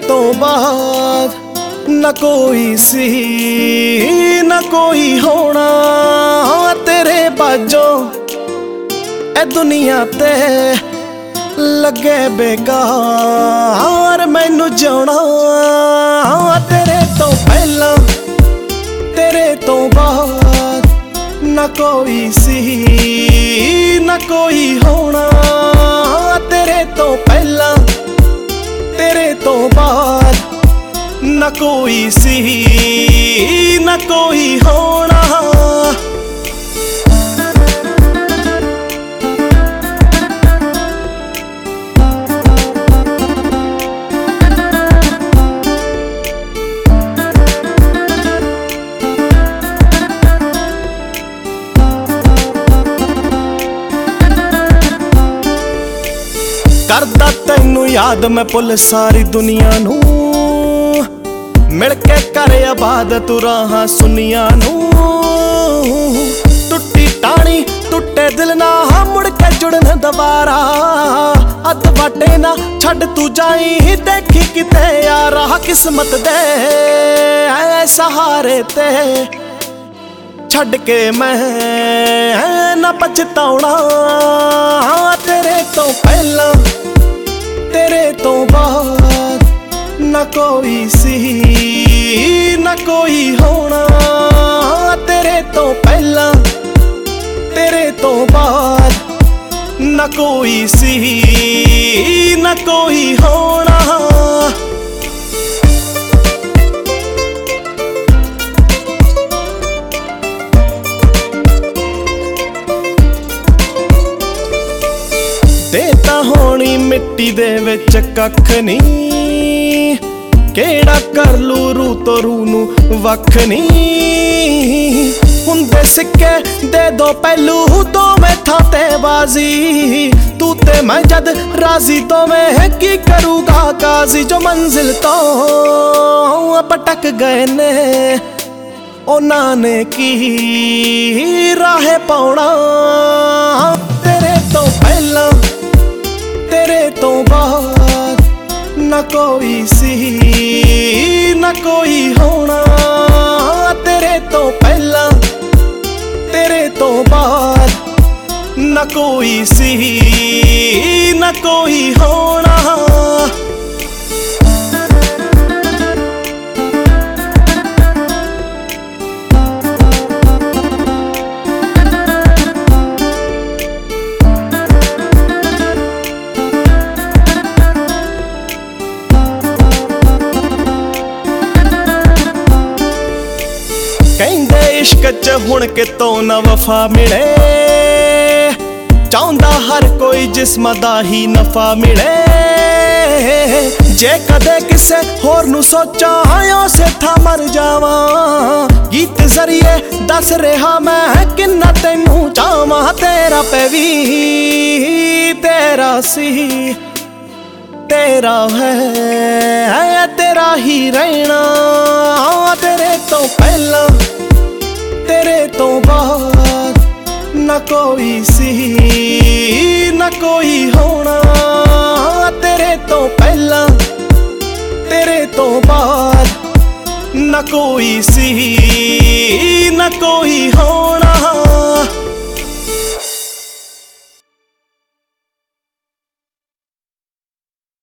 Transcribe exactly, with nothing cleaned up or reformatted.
ਤੋਂ ਬਾਅਦ ਨਾ ਕੋਈ ਸੀ ਨਾ ਕੋਈ ਹੋਣਾ। ਤੇਰੇ ਬਾਝੋਂ ਇਹ ਦੁਨੀਆ ਤੇ ਲੱਗੇ ਬੇਕਾਰ ਮੈਨੂੰ ਜਿਉਣਾ। ਤੇਰੇ ਤੋਂ ਪਹਿਲਾਂ ਤੇਰੇ ਤੋਂ ਬਾਅਦ ਨਾ ਕੋਈ ਸੀ ਨਾ ਕੋਈ ਹੋਣਾ। ਤੇਰੇ ਤੋਂ ਪਹਿਲਾਂ ਤੇਰੇ ਤੋਂ ਬਾਅਦ ਨਾ ਕੋਈ ਸੀ ਨਾ ਕੋਈ ਹੋਣਾ। करदा तैनू याद मैं भुल सारी दुनिया नू, मिल के कर आबाद तू राहां सुनिया नू। टुट्टी टाणी टुटे दिल ना मुड़ के जुड़न दोबारा। अद वाटे ना छड़ तू जाई देखी किते यारा। किस्मत दे सहारे ते छड़ के मैं ना पछताउणा। तेरे तो पहला तेरे तो बाद ना कोई सी ना कोई होना। तेरे तो पहला तेरे तो बाद ना कोई सी ना कोई होना। देता होनी मिट्टी दे विच कख नी, केड़ा कर लू रू तो रू नू वख नी। हुंदे सिक्के दे दो पहलू तो मैं थाते बाजी। तू ते मैं जद राजी तो मैं की करूँगा काजी। जो मंजिल तो भटक गए ने उन्हां ने की राह पाउणा। तेरे तो पहला तेरे तो बाद ना कोई सी ना कोई होना। तेरे तो पहला तेरे तो बाद ना कोई सी ना कोई होना। कहंदे इश्क च हुण कितों ना वफा मिले। चाहुंदा हर कोई जिस्म दा ही नफा मिले। जे कदे किसे होर नू सोचा उसे था मर जावा। गीत जरिए दस रहा मैं किन्ना तैनू चावां। तेरा पे भी तेरा सी तेरा है तेरा ही रहना। तेरे तो पहला तेरे तो बाद ना कोई सी ना कोई होना। तेरे तो पहला तेरे तो बाद ना कोई सी ना कोई